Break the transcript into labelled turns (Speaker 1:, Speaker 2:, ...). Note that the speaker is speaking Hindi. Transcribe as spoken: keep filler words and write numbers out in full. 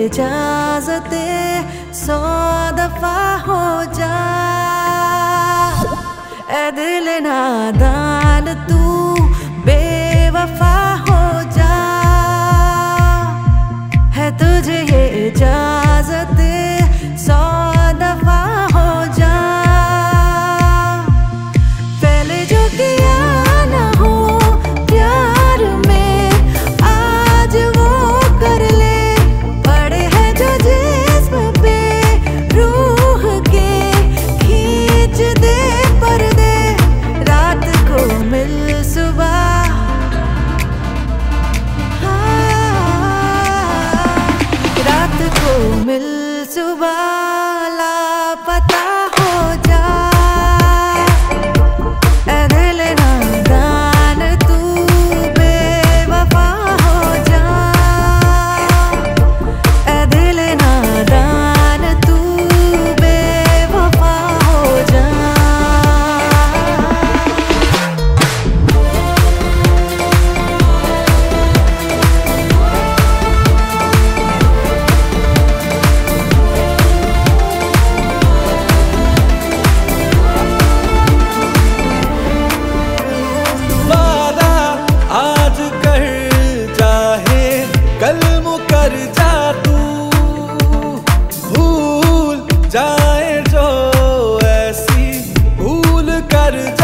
Speaker 1: इजाजत सौ दफा हो जा। ऐ दिल नादान तू बेवफा हो जा, है तुझे ये इजाजत सौ दफा हो जा। पहले जो किया ना हो प्यार में आज वो कर ले, पड़े हैं जो जिस्म पे रूह के खींच दे पर्दे। रात को मिल सुबह, रात को मिल सुबह लापता हो जा। ऐ दिल नादान तू बेवफा हो जा, ऐ दिल नादान तू बेवफा हो जा।
Speaker 2: कल मुकर जा तू, भूल जाए जो ऐसी भूल कर